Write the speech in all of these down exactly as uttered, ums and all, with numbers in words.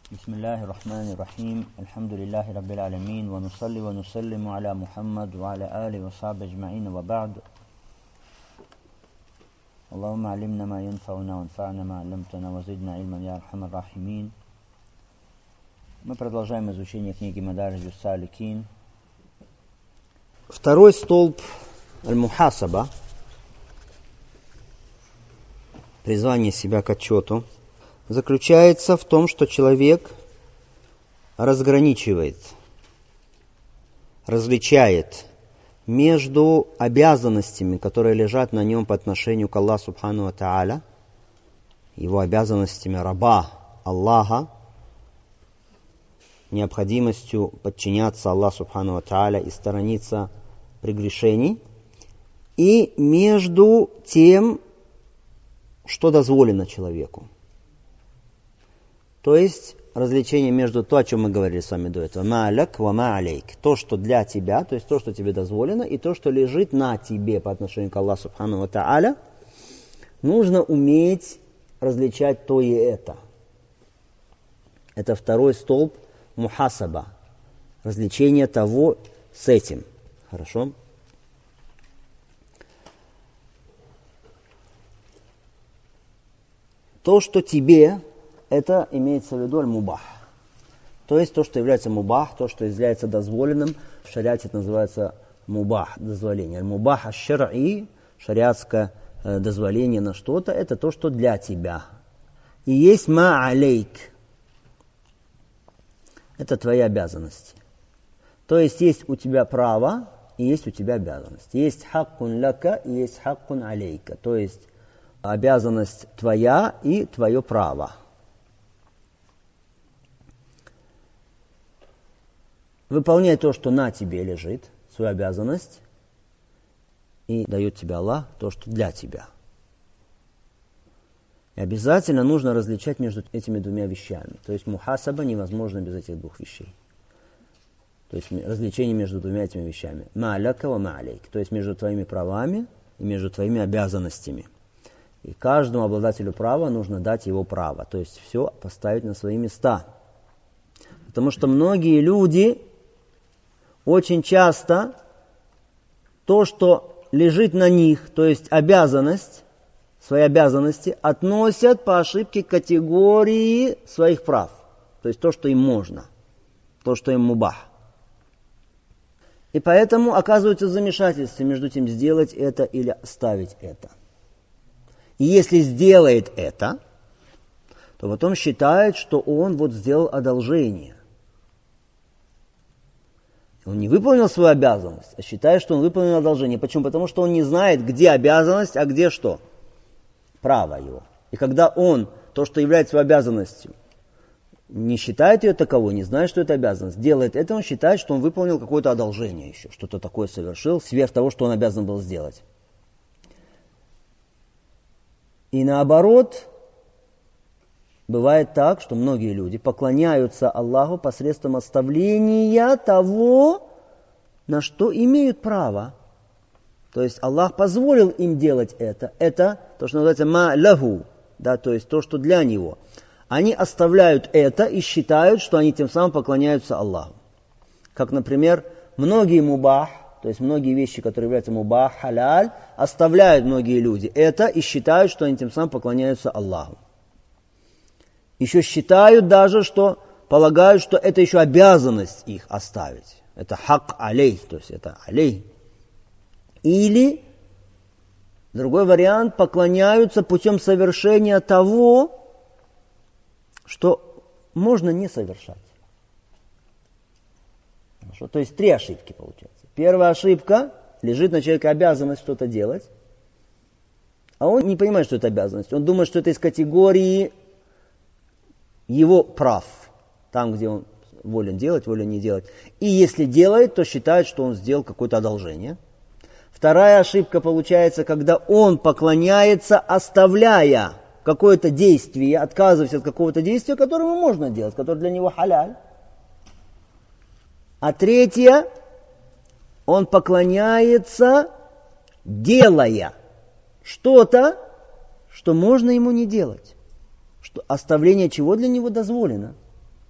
بسم الله الرحمن الرحيم الحمد لله رب العالمين ونصلي ونسلم على محمد وعلى آله وصحبه أجمعين وبعد اللهم علمنا ما ينفعنا وانفعنا ما علمتنا وزدنا علما يا أرحم الراحمين. Мы продолжаем изучение книги Мадаридж ас-Саликин. Второй столб аль-Мухасаба, призвание себя к отчету, заключается в том, что человек разграничивает, различает между обязанностями, которые лежат на нем по отношению к Аллаху Субхану ва Тааля, его обязанностями раба Аллаха, необходимостью подчиняться Аллаху Субхану ва Тааля и сторониться прегрешений, и между тем, что дозволено человеку. То есть развлечение между то, о чем мы говорили с вами до этого. Ма'аляк ва ма'алейк. То, что для тебя, то есть то, что тебе дозволено, и то, что лежит на тебе по отношению к Аллаху Субхану ва Тааля. Нужно уметь различать то и это. Это второй столб мухасаба. Развлечение того с этим. Хорошо? То, что тебе... Это имеется в виду аль-мубах. То есть то, что является мубах, то, что является дозволенным. В шариате это называется мубах, дозволение. Аль-мубах аш-шар'и, шариатское э, дозволение на что-то, это то, что для тебя. И есть ма-алейк. Это твои обязанности. То есть есть у тебя право и есть у тебя обязанность. Есть хаккун лака и есть хаккун алейка. То есть обязанность твоя и твое право. Выполняй то, что на тебе лежит, свою обязанность, и дает тебе Аллах то, что для тебя. И обязательно нужно различать между этими двумя вещами. То есть мухасаба невозможно без этих двух вещей. То есть различение между двумя этими вещами. Ма'аляка ва ма'алейк. То есть между твоими правами и между твоими обязанностями. И каждому обладателю права нужно дать его право. То есть все поставить на свои места. Потому что многие люди... Очень часто то, что лежит на них, то есть обязанность, свои обязанности, относят по ошибке к категории своих прав. То есть то, что им можно, то, что им мубах. И поэтому оказывается замешательство между тем, сделать это или оставить это. И если сделает это, то потом считает, что он вот сделал одолжение. Он не выполнил свою обязанность, а считает, что он выполнил одолжение. Почему? Потому что он не знает, где обязанность, а где что? Право его. И когда он то, что является своей обязанностью, не считает ее таковой, не знает, что это обязанность, делает это, он считает, что он выполнил какое-то одолжение еще, что-то такое совершил, сверх того, что он обязан был сделать. И наоборот... Бывает так, что многие люди поклоняются Аллаху посредством оставления того, на что имеют право. То есть Аллах позволил им делать это. Это то, что называется ма-лаху, да, то есть то, что для него. Они оставляют это и считают, что они тем самым поклоняются Аллаху. Как, например, многие мубах, то есть многие вещи, которые являются мубах, халяль, оставляют многие люди это и считают, что они тем самым поклоняются Аллаху. Еще считают даже, что полагают, что это еще обязанность их оставить. Это хак алей, то есть это алей. Или, другой вариант, поклоняются путем совершения того, что можно не совершать. Хорошо? То есть три ошибки получается. Первая ошибка, лежит на человеке обязанность что-то делать, а он не понимает, что это обязанность. Он думает, что это из категории... его прав, там, где он волен делать, волен не делать. И если делает, то считает, что он сделал какое-то одолжение. Вторая ошибка получается, когда он поклоняется, оставляя какое-то действие, отказываясь от какого-то действия, которое можно делать, которое для него халяль. А третья, он поклоняется, делая что-то, что можно ему не делать. Что оставление чего для него дозволено.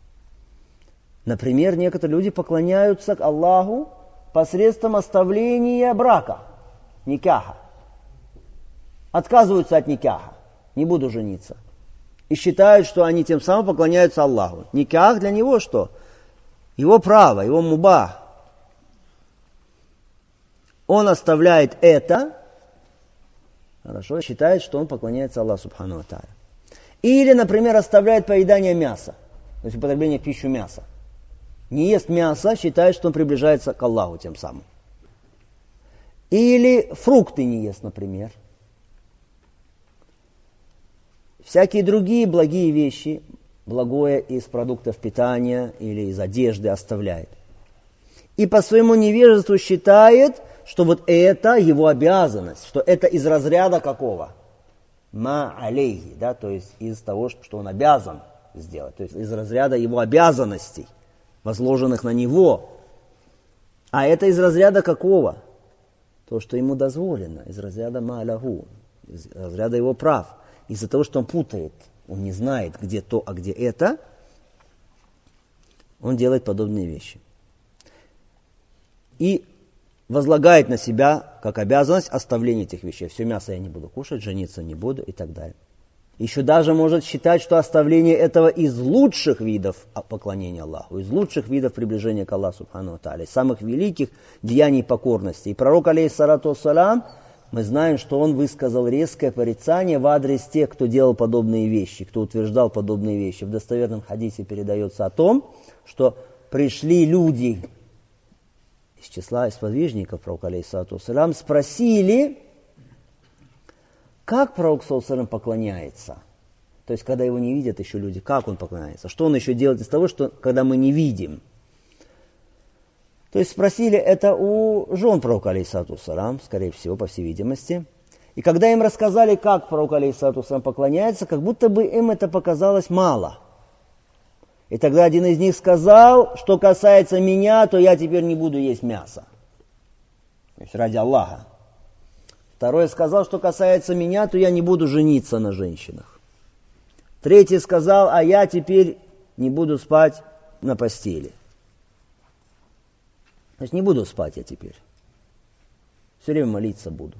Например, некоторые люди поклоняются Аллаху посредством оставления брака, никаха. Отказываются от никаха, не буду жениться. И считают, что они тем самым поклоняются Аллаху. Никах для него что? Его право, его мубах. Он оставляет это, хорошо, считает, что он поклоняется Аллаху субхану ва тааля. Или, например, оставляет поедание мяса, то есть употребление в пищу мяса. Не ест мясо, считает, что он приближается к Аллаху тем самым. Или фрукты не ест, например. Всякие другие благие вещи, благое из продуктов питания или из одежды оставляет. И по своему невежеству считает, что вот это его обязанность, что это из разряда какого? Ма алейхи, да, то есть из того, что он обязан сделать, то есть из разряда его обязанностей, возложенных на него. А это из разряда какого? То, что ему дозволено, из разряда ма аляху, из разряда его прав. Из-за того, что он путает, он не знает, где то, а где это, он делает подобные вещи. И возлагает на себя, как обязанность, оставление этих вещей. Все мясо я не буду кушать, жениться не буду и так далее. Еще даже может считать, что оставление этого из лучших видов поклонения Аллаху, из лучших видов приближения к Аллаху субхану ва тааля, из самых великих деяний покорности. И пророк, алейхиссалату вассалям, мы знаем, что он высказал резкое порицание в адрес тех, кто делал подобные вещи, кто утверждал подобные вещи. В достоверном хадисе передается о том, что пришли люди из числа сподвижников пророка, алейхиссалату вассалям, спросили, как пророк, саллаллаху алейхи ва саллям, поклоняется. То есть, когда его не видят еще люди, как он поклоняется. Что он еще делает из того, что когда мы не видим. То есть спросили это у жен пророка, алейхиссалату вассалям, скорее всего, по всей видимости. И когда им рассказали, как пророк, алейхиссалату вассалям, поклоняется, как будто бы им это показалось мало. И тогда один из них сказал, что касается меня, то я теперь не буду есть мясо. То есть ради Аллаха. Второй сказал, что касается меня, то я не буду жениться на женщинах. Третий сказал, а я теперь не буду спать на постели. Значит, не буду спать я теперь. Все время молиться буду.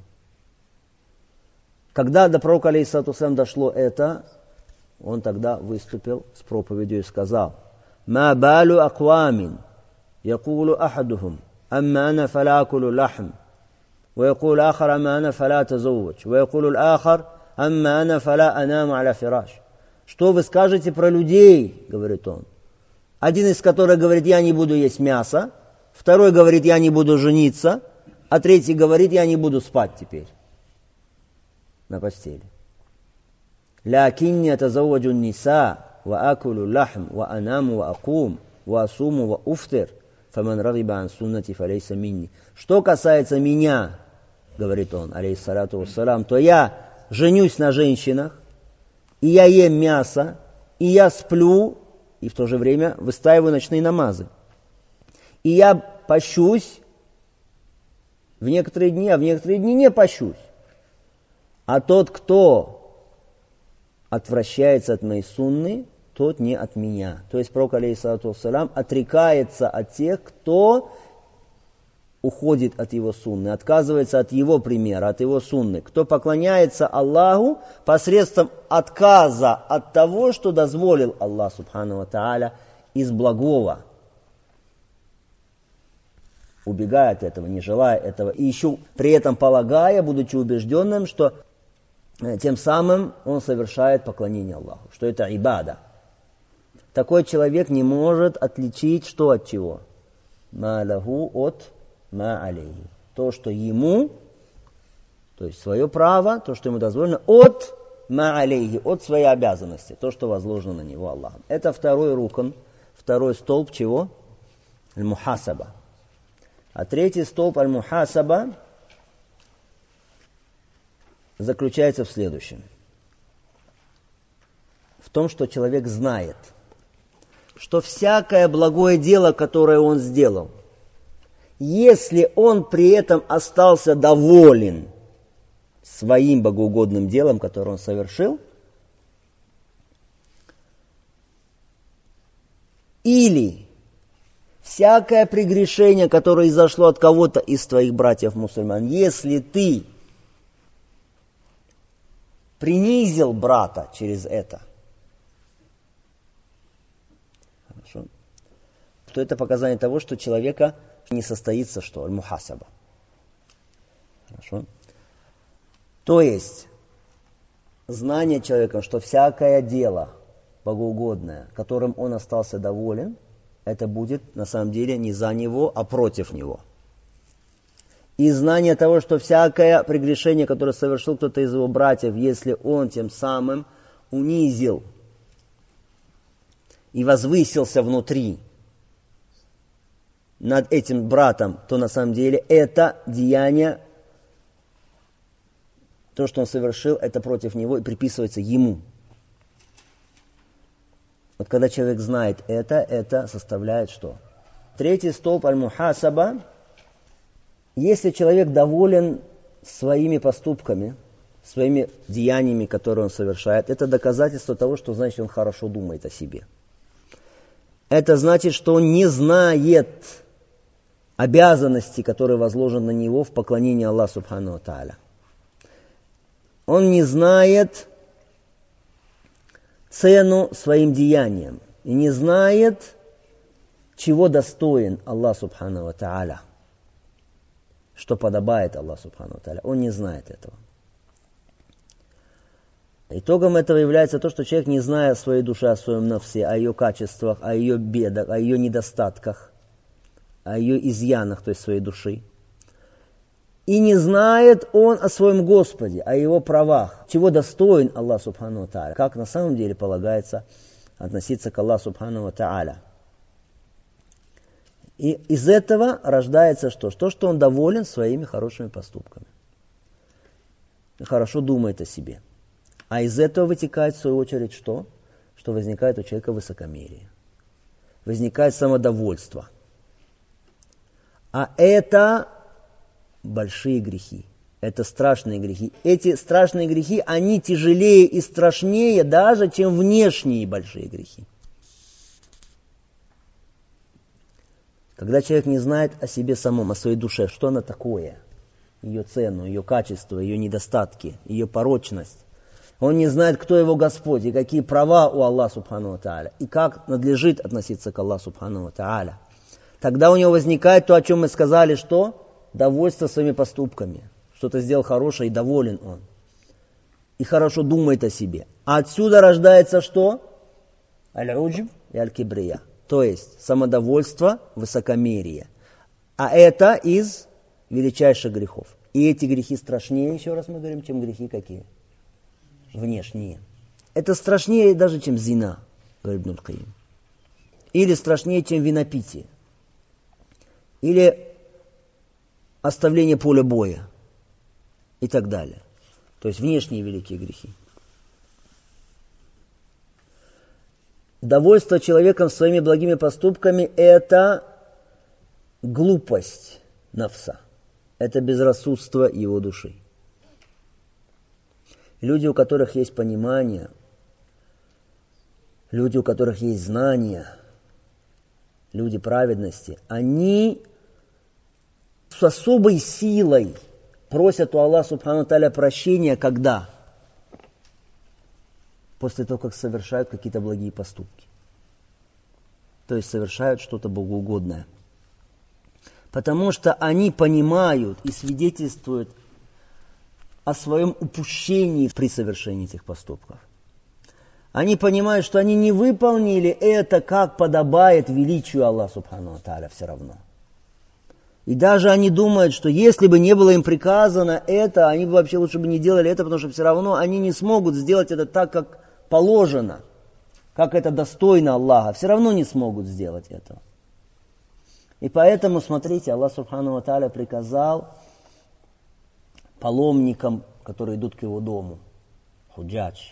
Когда до пророка, алейхиссалату вассалям, дошло это, он тогда выступил с проповедью и сказал, «Ма балу аквамин, якулу ахадухум, амма ана фала акулу лахм, ва якулу ахар, амма ана фала тазаввач, ва якулу ахар, амма ана фала анаму аля фираш». Что вы скажете про людей, говорит он. Один из которых говорит, я не буду есть мясо, второй говорит, я не буду жениться, а третий говорит, я не буду спать теперь на постели. «Лякинни атазавваджу ниса, ва акулу лахм, ва анаму, ва акум, ва асуму, ва уфтир, фаман рагиба ан суннати фалейса минни». Что касается меня, говорит он, алейхиссалату вассалам, то я женюсь на женщинах, и я ем мясо, и я сплю, и в то же время выстаиваю ночные намазы. И я пощусь в некоторые дни, а в некоторые дни не пощусь. А тот, кто отвращается от моей сунны, тот не от меня. То есть пророк, алейхиссалату вассалям, отрекается от тех, кто уходит от его сунны, отказывается от его примера, от его сунны. Кто поклоняется Аллаху посредством отказа от того, что дозволил Аллах субхану ва тааля из благого. Убегая от этого, не желая этого, и еще при этом полагая, будучи убежденным, что тем самым он совершает поклонение Аллаху, что это ибада. Такой человек не может отличить что от чего? Ма лаху от ма алейхи. То, что ему, то есть свое право, то, что ему дозволено, от ма алейхи, от своей обязанности, то, что возложено на него Аллахом. Это второй рукн, второй столб чего? Аль-мухасаба. А третий столб аль-мухасаба заключается в следующем. В том, что человек знает, что всякое благое дело, которое он сделал, если он при этом остался доволен своим богоугодным делом, которое он совершил, или всякое прегрешение, которое изошло от кого-то из твоих братьев-мусульман, если ты принизил брата через это, хорошо, то это показание того, что человека не состоится что? Аль-мухасаба. Хорошо. То есть, знание человека, что всякое дело богоугодное, которым он остался доволен, это будет на самом деле не за него, а против него. И знание того, что всякое прегрешение, которое совершил кто-то из его братьев, если он тем самым унизил и возвысился внутри над этим братом, то на самом деле это деяние, то, что он совершил, это против него и приписывается ему. Вот когда человек знает это, это составляет что? Третий столб аль-мухасаба. Если человек доволен своими поступками, своими деяниями, которые он совершает, это доказательство того, что значит он хорошо думает о себе. Это значит, что он не знает обязанности, которые возложены на него в поклонении Аллаху Субхану ва Тааля. Он не знает цену своим деяниям и не знает, чего достоин Аллах Субхану ва Тааля, что подобает Аллаху Субхану ва Тааля. Он не знает этого. Итогом этого является то, что человек, не зная своей души, о своем нафсе, о ее качествах, о ее бедах, о ее недостатках, о ее изъянах, то есть своей души, и не знает он о своем Господе, о его правах, чего достоин Аллах Субхану ва Тааля, как на самом деле полагается относиться к Аллаху Субхану ва Тааля. И из этого рождается что? То, что он доволен своими хорошими поступками. И хорошо думает о себе. А из этого вытекает, в свою очередь, что? Что возникает у человека высокомерие. Возникает самодовольство. А это большие грехи. Это страшные грехи. Эти страшные грехи, они тяжелее и страшнее даже, чем внешние большие грехи. Когда человек не знает о себе самом, о своей душе, что она такое, ее цену, ее качество, ее недостатки, ее порочность, он не знает, кто его Господь и какие права у Аллаха Субхану ва Тааля, и как надлежит относиться к Аллаху Субхану ва Тааля, тогда у него возникает то, о чем мы сказали, что? Довольство своими поступками. Что-то сделал хорошее, и доволен он. И хорошо думает о себе. А отсюда рождается что? Аль-уджб и аль-кибрия. То есть самодовольство, высокомерие. А это из величайших грехов. И эти грехи страшнее, еще раз мы говорим, чем грехи какие? Внешние. Это страшнее даже, чем зина, говорит Ибн аль-Кайим. Или страшнее, чем винопитие. Или оставление поля боя. И так далее. То есть внешние великие грехи. Довольство человеком своими благими поступками – это глупость нафса. Это безрассудство его души. Люди, у которых есть понимание, люди, у которых есть знания, люди праведности, они с особой силой просят у Аллаха Субхану ва Тааля прощения, когда? После того, как совершают какие-то благие поступки. То есть совершают что-то богоугодное. Потому что они понимают и свидетельствуют о своем упущении при совершении этих поступков. Они понимают, что они не выполнили это, как подобает величию Аллаха Субхану ва Тааля все равно. И даже они думают, что если бы не было им приказано это, они бы вообще лучше бы не делали это, потому что все равно они не смогут сделать это так, как положено, как это достойно Аллаха. Все равно не смогут сделать этого. И поэтому, смотрите, Аллах Субхану ва Тааля приказал паломникам, которые идут к его дому, худжадж,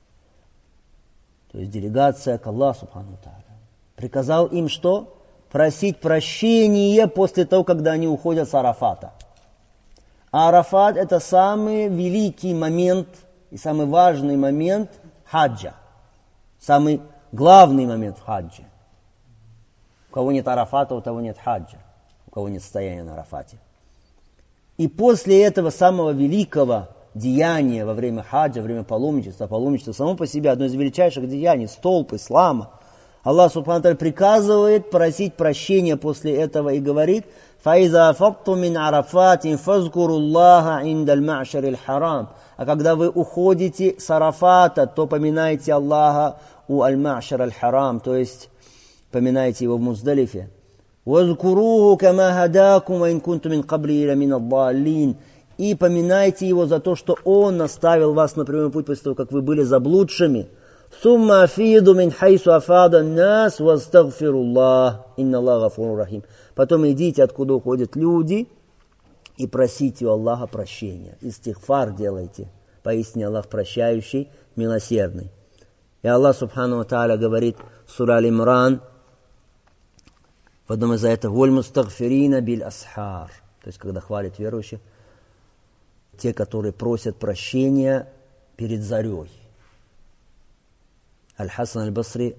то есть делегация к Аллаху Субхану ва Тааля, приказал им что? Просить прощения после того, когда они уходят с Арафата. А Арафат – это самый великий момент и самый важный момент хаджа. Самый главный момент в хаджи. У кого нет арафата, у того нет хаджа. У кого нет стояния на арафате. И после этого самого великого деяния во время хаджа, во время паломничества, паломничество само по себе одно из величайших деяний, столб ислама, Аллах Субхану ва Тааля приказывает просить прощения после этого и говорит: «Фаиза афакту мин арафатин фазкуруллаха индаль ма'шарил харам». А когда вы уходите с арафата, то поминайте Аллаха у аль-ма'шар аль-харам, то есть поминайте его в Муздалифе. «Вазкуруху кама хадакум ва ин кунту мин кабли ла мин аддаллин». И поминайте его за то, что он наставил вас на прямой путь после того, как вы были заблудшими. «Сумма афиду мин хайсу афада нас вастагфируллах, инна Аллаха гафурун рахим». Потом идите, откуда уходят люди, и просите у Аллаха прощения. Истигфар делайте. Поистине Аллах прощающий, милосердный. И Аллах Субхану ва Тааля говорит в суре Аль-Имран, в одном из аятов: «Валь мустагфирина биль асхар». То есть, когда хвалят верующих, те, которые просят прощения перед зарей. Аль-Хасан Аль-Басри,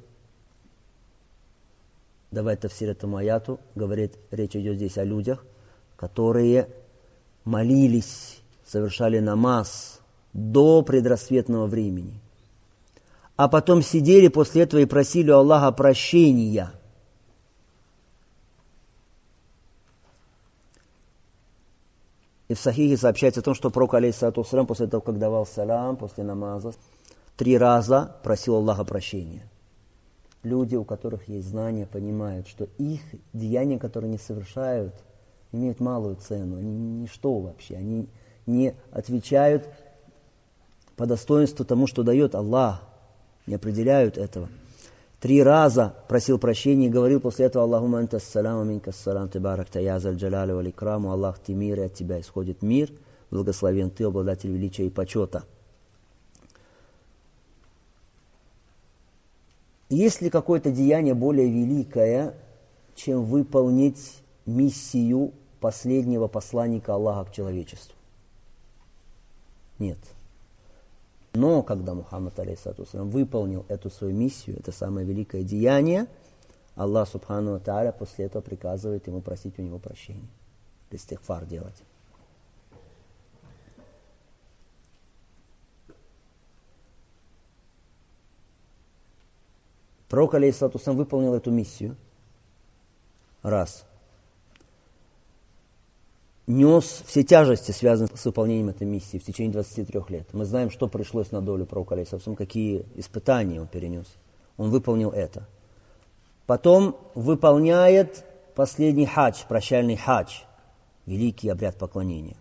давай тафсир этому аяту, говорит, речь идет здесь о людях, которые молились, совершали намаз до предрассветного времени, а потом сидели после этого и просили у Аллаха прощения. И в Сахихе сообщается о том, что пророк, алейхиссалату вассалям, после того, как давал салам, после намаза, три раза просил Аллаха прощения. Люди, у которых есть знания, понимают, что их деяния, которые они совершают, имеют малую цену. Они ничто вообще. Они не отвечают по достоинству тому, что дает Аллах. Не определяют этого. Три раза просил прощения и говорил после этого: «Аллахумма анта ассалам, ва минка ассалам, табаракта я зал джаляли валь икрам». Аллах, ты мир, и от тебя исходит мир. Благословен ты, обладатель величия и почета. Есть ли какое-то деяние более великое, чем выполнить миссию последнего посланника Аллаха к человечеству? Нет. Но когда Мухаммад, алейхиссалату вассалям, выполнил эту свою миссию, это самое великое деяние, Аллах Субхану ва Тааля после этого приказывает ему просить у него прощения. Истигфар делать. Пророк, алейхиссалату вассалям, выполнил эту миссию. Раз. Нес все тяжести, связанные с выполнением этой миссии в течение двадцати трёх лет. Мы знаем, что пришлось на долю пророка, алейхиссалату вассалям, какие испытания он перенес. Он выполнил это. Потом выполняет последний хадж, прощальный хадж, великий обряд поклонения.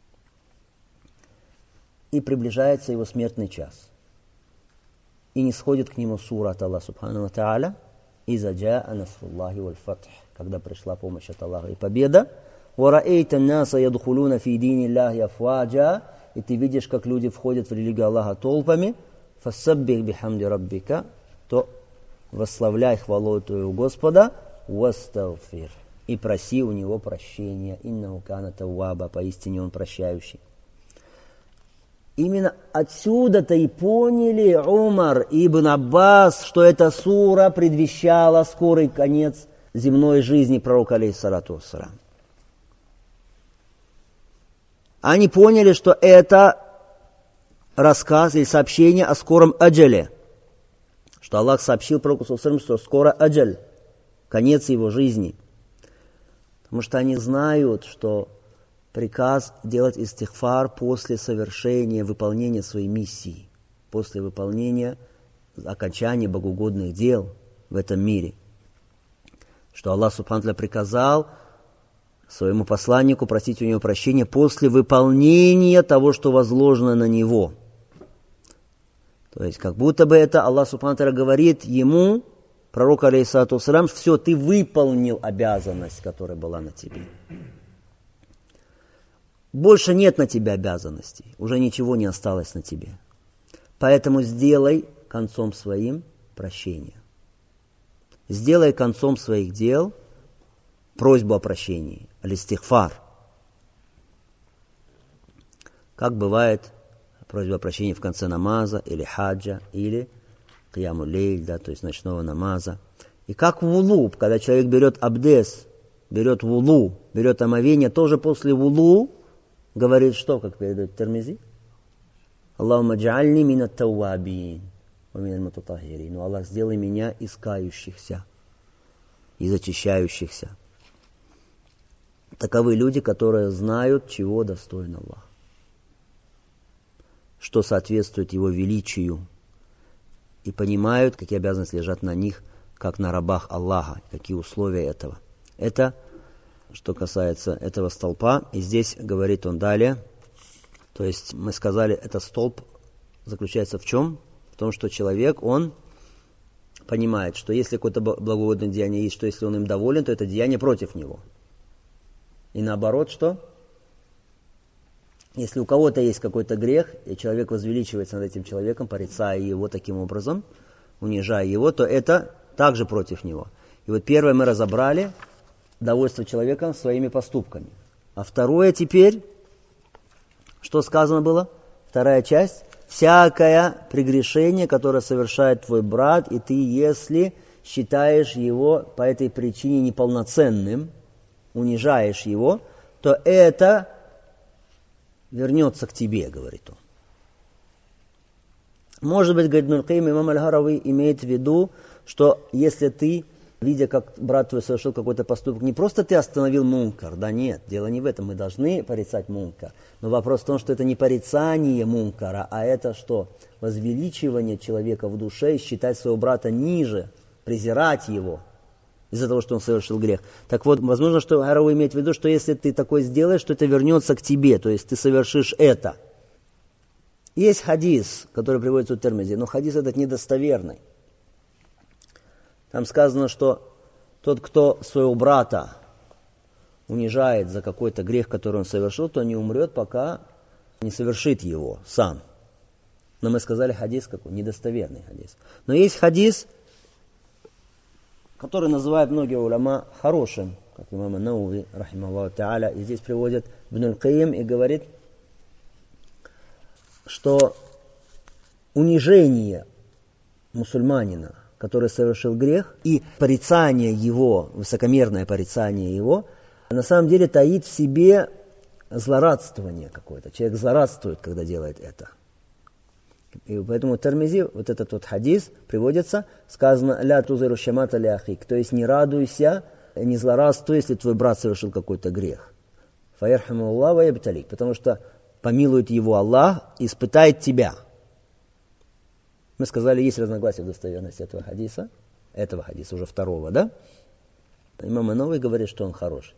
И приближается его смертный час. И не сходит к нему сура от Аллаха Субхану ва Тааля: «Иза джаа насруллахи валь фатх», когда пришла помощь от Аллаха и победа. «Вараэйта наса ядхулуна фи дини Аллахи афваджа», и ты видишь, как люди входят в религию Аллаха толпами. «Фассаббих бихамди раббика», то восславляй хвалу твоего Господа. «Вастагфир», и проси у него прощения. «Иннаху кана тавваба», поистине он прощающий. Именно отсюда-то и поняли Умар и Ибн Аббас, что эта сура предвещала скорый конец земной жизни пророка, алейхиссалату вассалям. Они поняли, что это рассказ или сообщение о скором аджале, что Аллах сообщил пророку, что скоро аджаль, конец его жизни. Потому что они знают, что приказ делать истигфар после совершения, выполнения своей миссии, после выполнения, окончания богоугодных дел в этом мире. Что Аллах Субхану ва Тааля приказал своему посланнику просить у него прощения после выполнения того, что возложено на него. То есть, как будто бы это Аллах Субхану ва Тааля говорит ему, пророку, алейхиссалату вассалям: все, ты выполнил обязанность, которая была на тебе. Больше нет на тебе обязанностей, уже ничего не осталось на тебе. Поэтому сделай концом своим прощение. Сделай концом своих дел просьбу о прощении, аль-истигфар. Как бывает просьба о прощении в конце намаза, или хаджа, или кияму лейль, да, то есть ночного намаза, И как вулу, когда человек берет абдес, берет вулу, берет омовение, тоже после вулу говорит что, как передает Тирмизи? Аллахумма джа'альни минат тауабин ва миналь мутатахирин. Ну, Аллах, сделай меня из кающихся, из очищающихся. Таковы люди, которые знают, чего достоин Аллах, что соответствует Его величию, и понимают, какие обязанности лежат на них, как на рабах Аллаха, какие условия этого. Это, что касается этого столпа. И здесь говорит он далее, то есть мы сказали, этот столб заключается в чем? В том, что человек, он понимает, что если какое-то благоугодное деяние есть, что если он им доволен, то это деяние против него. И наоборот, что? Если у кого-то есть какой-то грех, и человек возвеличивается над этим человеком, порицая его таким образом, унижая его, то это также против него. И вот первое мы разобрали довольство человеком своими поступками. А второе теперь, что сказано было? Вторая часть. Всякое прегрешение, которое совершает твой брат, и ты, если считаешь его по этой причине неполноценным, унижаешь его, то это вернется к тебе, говорит он. Может быть, говорит Ибн аль-Кайим, имам аль-Харави имеет в виду, что если ты, видя, как брат твой совершил какой-то поступок, не просто ты остановил мункар, да нет, дело не в этом, мы должны порицать мункар, но вопрос в том, что это не порицание мункара, а это что? Возвеличивание человека в душе и считать своего брата ниже, презирать его из-за того, что он совершил грех. Так вот, возможно, что Харави имеет в виду, что если ты такое сделаешь, то это вернется к тебе, то есть ты совершишь это. Есть хадис, который приводится у Тирмизи, но хадис этот недостоверный. Там сказано, что тот, кто своего брата унижает за какой-то грех, который он совершил, то не умрет, пока не совершит его сам. Но мы сказали, хадис какой? Недостоверный хадис. Но есть хадис, который называют многие уляма хорошим, как имам ан-Науви, рахимахуллаху та'аля, и здесь приводит Ибн аль-Кайим и говорит, что унижение мусульманина, который совершил грех, и порицание его, высокомерное порицание его, на самом деле таит в себе злорадствование какое-то. Человек злорадствует, когда делает это. И поэтому в Тирмизи вот этот вот хадис приводится, сказано «Ля тузиру шамата ля ахик», то есть не радуйся, не злорадствуй, если твой брат совершил какой-то грех. Фаярхаму Аллах ва ябталик, потому что помилует его Аллах и испытает тебя. Мы сказали, есть разногласия в достоверности этого хадиса, этого хадиса, уже второго, да? Имам ан-Навави говорит, что он хороший.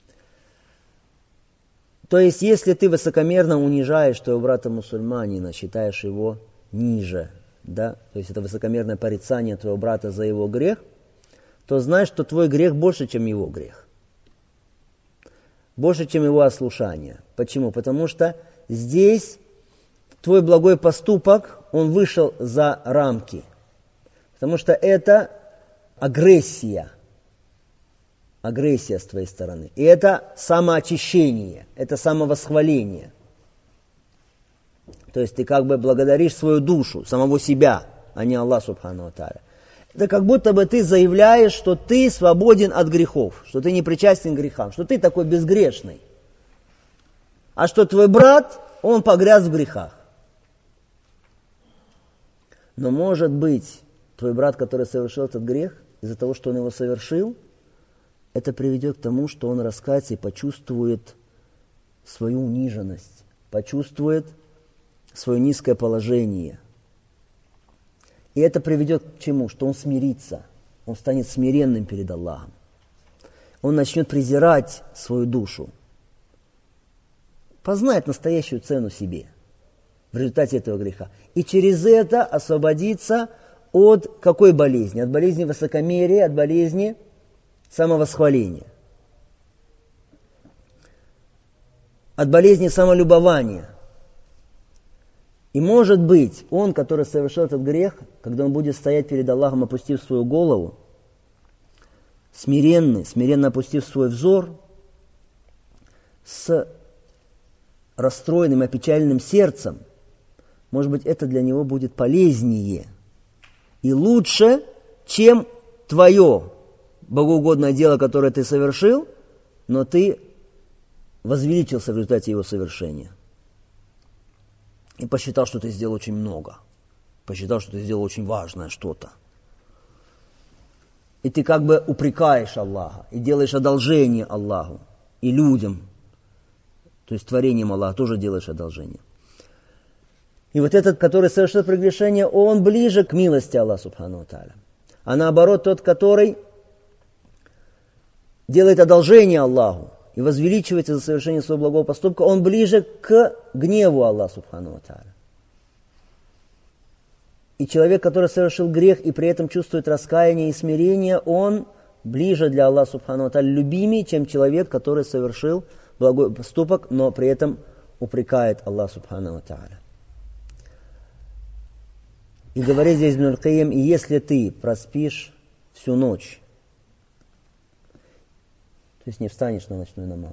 То есть, если ты высокомерно унижаешь твоего брата-мусульманина, считаешь его ниже, да, то есть это высокомерное порицание твоего брата за его грех, то знай, что твой грех больше, чем его грех. Больше, чем его ослушание. Почему? Потому что здесь твой благой поступок, он вышел за рамки. Потому что это агрессия. Агрессия с твоей стороны. И это самоочищение, это самовосхваление. То есть ты как бы благодаришь свою душу, самого себя, а не Аллах субхану ва тааля. Это как будто бы ты заявляешь, что ты свободен от грехов, что ты не причастен к грехам, что ты такой безгрешный. А что твой брат, он погряз в грехах. Но может быть, твой брат, который совершил этот грех, из-за того, что он его совершил, это приведет к тому, что он раскается и почувствует свою униженность, почувствует свое низкое положение. И это приведет к чему? Что он смирится, он станет смиренным перед Аллахом. Он начнет презирать свою душу, познает настоящую цену себе в результате этого греха. И через это освободиться от какой болезни? От болезни высокомерия, от болезни самовосхваления, от болезни самолюбования. И может быть, он, который совершил этот грех, когда он будет стоять перед Аллахом, опустив свою голову, смиренный, смиренно опустив свой взор, с расстроенным, опечаленным сердцем, может быть, это для него будет полезнее и лучше, чем твое богоугодное дело, которое ты совершил, но ты возвеличился в результате его совершения. И посчитал, что ты сделал очень много. Посчитал, что ты сделал очень важное что-то. И ты как бы упрекаешь Аллаха, и делаешь одолжение Аллаху, и людям. То есть творением Аллаха тоже делаешь одолжение. И вот этот, который совершил прегрешение, он ближе к милости Аллаха Субхану ва Тааля. А наоборот, тот, который делает одолжение Аллаху и возвеличивается за совершение своего благого поступка, он ближе к гневу Аллаха Субхану ва Тааля. И человек, который совершил грех и при этом чувствует раскаяние и смирение, он ближе для Аллаха Субхану ва Тааля, любимее, чем человек, который совершил благой поступок, но при этом упрекает Аллаха Субхану ва Тааля. И говорит здесь Ибн аль-Кайим, и если ты проспишь всю ночь, то есть не встанешь на ночной намаз,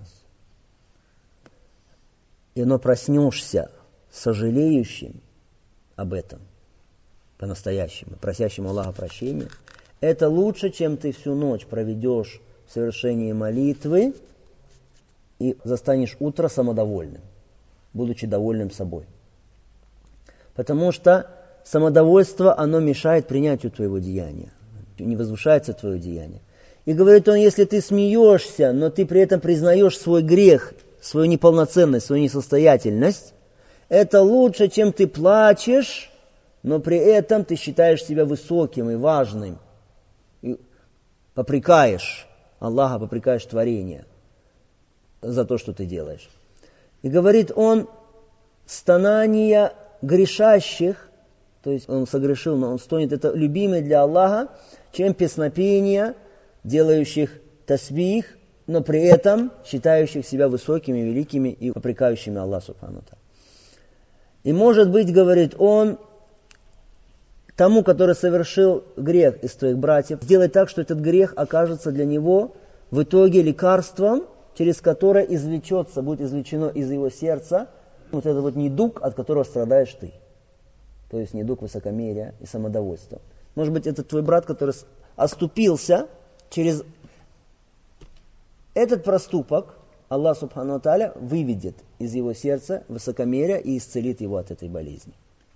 и но проснешься сожалеющим об этом, по-настоящему, просящим Аллаха прощения, это лучше, чем ты всю ночь проведешь в совершении молитвы и застанешь утро самодовольным, будучи довольным собой. Потому что самодовольство, оно мешает принятию твоего деяния, не возвышается твое деяние. И говорит он, если ты смеешься, но ты при этом признаешь свой грех, свою неполноценность, свою несостоятельность, это лучше, чем ты плачешь, но при этом ты считаешь себя высоким и важным, и попрекаешь Аллаха, попрекаешь творение за то, что ты делаешь. И говорит он, стонания грешащих, то есть он согрешил, но он стонет, это любимый для Аллаха, чем песнопения, делающих тасбих, но при этом считающих себя высокими, великими и попрекающими Аллаха Субхану ва Тааля. И может быть, говорит он, тому, который совершил грех из твоих братьев, сделать так, что этот грех окажется для него в итоге лекарством, через которое извлечется, будет извлечено из его сердца вот этот вот недуг, от которого страдаешь ты. То есть недуг высокомерия и самодовольства. Может быть, это твой брат, который оступился через этот проступок, Аллах Субхану ва Тааля выведет из его сердца высокомерие и исцелит его от этой болезни.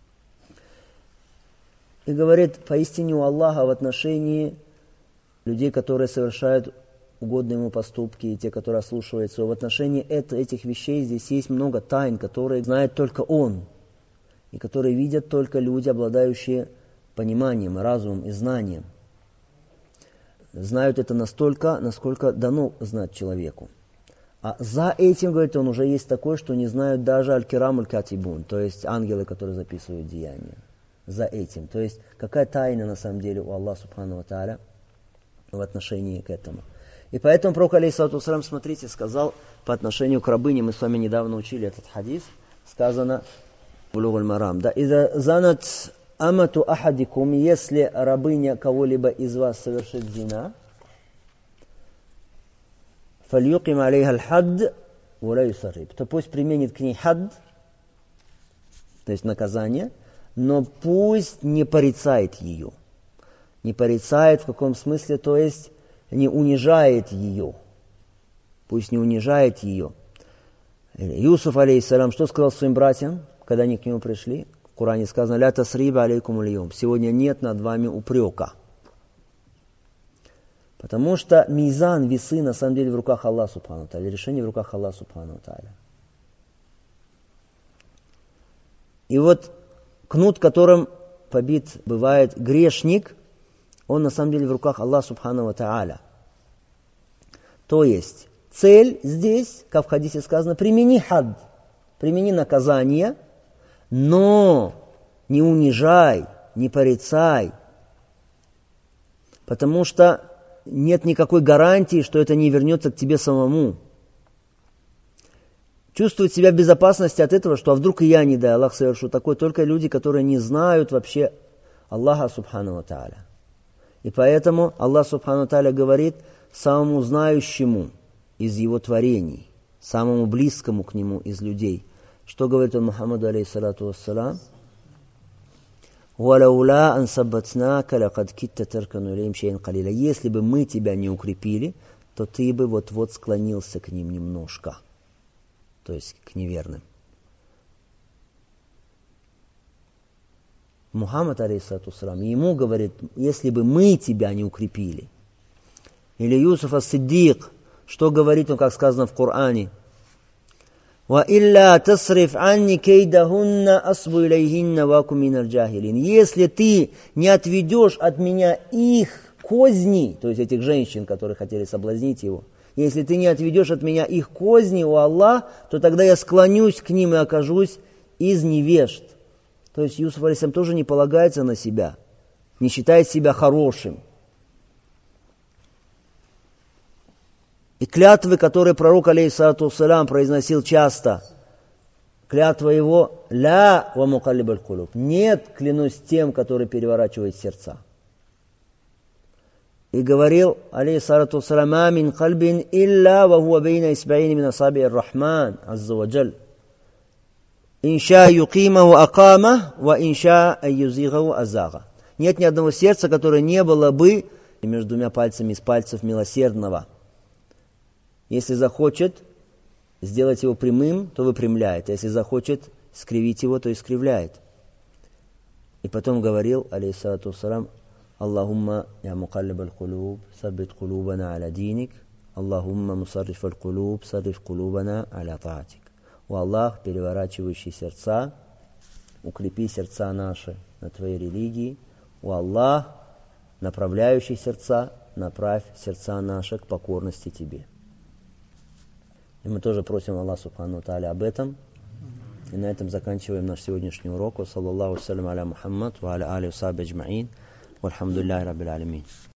И говорит, поистине у Аллаха в отношении людей, которые совершают угодные ему поступки, и те, которые ослушиваются, в отношении это, этих вещей здесь есть много тайн, которые знает только Он, и которые видят только люди, обладающие пониманием, разумом и знанием. Знают это настолько, насколько дано знать человеку. А за этим, говорит он, уже есть такое, что не знают даже аль-кирам аль-катибун, то есть ангелы, которые записывают деяния. За этим. То есть, какая тайна на самом деле у Аллаха Субхану ва Тааля в отношении к этому. И поэтому пророк, алейхиссалату вассалям, смотрите, сказал по отношению к рабыне, мы с вами недавно учили этот хадис, сказано в Булуг аль-Марам, да, «Иза занат амату ахадикум», если рабыня кого-либо из вас совершит зина, «фальюким алейха аль-хадд, валя юсарриб», то пусть применит к ней хадд, то есть наказание, но пусть не порицает ее. Не порицает в каком смысле, то есть не унижает ее. Пусть не унижает ее. Юсуф, алейхиссалям, что сказал своим братьям, когда они к нему пришли? В Коране сказано, «Ля тасриба алейкум аль-йом». Сегодня нет над вами упрека. Потому что мизан, весы, на самом деле в руках Аллаха Субхану ва Тааля. Решение в руках Аллаха Субхану ва Тааля. И вот кнут, которым побит бывает грешник, он на самом деле в руках Аллаха Субхану ва Тааля. То есть цель здесь, как в хадисе сказано, примени хад, примени наказание, но не унижай, не порицай, потому что нет никакой гарантии, что это не вернется к тебе самому. Чувствует себя в безопасности от этого, что а вдруг и я, не дай Аллах, совершу такое, только люди, которые не знают вообще Аллаха Субхану ва Тааля. И поэтому Аллах Субхану ва Тааля говорит самому знающему из его творений, самому близкому к нему из людей. Что говорит он Мухаммаду алейхиссалату вассалам? وَلَوْلَا أَنْ سَبَّتْنَاكَ لَقَدْ كِدْتَ تَرْكَنُ إِلَيْهِمْ شَيْئًا قَلِيلًا. Если бы мы тебя не укрепили, то ты бы вот-вот склонился к ним немножко, то есть к неверным. Мухаммад, алейхиссалату вассалам, ему говорит, если бы мы тебя не укрепили. Или Юсуф ас-Сиддик, что говорит он, как сказано в Коране? وَإِلَّا تَصْرِفْ عَنِّي كَيْدَهُنَّ أَصْبُ إِلَيْهِنَّ وَأَكُنْ مِنَ الْجَاهِلِينَ. Если ты не отведешь от меня их козни, то есть этих женщин, которые хотели соблазнить его, если ты не отведешь от меня их козни, о Аллах, то тогда я склонюсь к ним и окажусь из невежд. То есть Юсуф алейхиссалям тоже не полагается на себя, не считает себя хорошим. И клятвы, которые пророк, алейхиссалату вассалям, произносил часто, клятва его «Ля ва мукаллибаль кулуб». Нет, клянусь тем, который переворачивает сердца. И говорил, алейхиссалату вассалям, «Ма мин кальбин илля ва хуа бейна исбаини мин асаби ар-Рахман, азза ва джаль. Инша юкимаху акама, ва инша айюзигаху азага». Нет ни одного сердца, которое не было бы между двумя пальцами из пальцев милосердного. Если захочет сделать его прямым, то выпрямляет. Если захочет скривить его, то искривляет. И потом говорил, алейхиссалату вассалам, Аллахумма я мукаллибаль кулуб, саббит кулубана аля диник, Аллахумма мусаррифаль кулуб, сарриф кулубана аля таатик. О Аллах, переворачивающий сердца, укрепи сердца наши на твоей религии. О Аллах, направляющий сердца, направь сердца наши к покорности тебе. И мы тоже просим Аллаха субхану ва тааля об этом. И на этом заканчиваем наш сегодняшний урок. Саллаллаху салям аля Мухаммад ва аля али ва сахби аджмаин. Вальхамдулиллахи раббил алямин.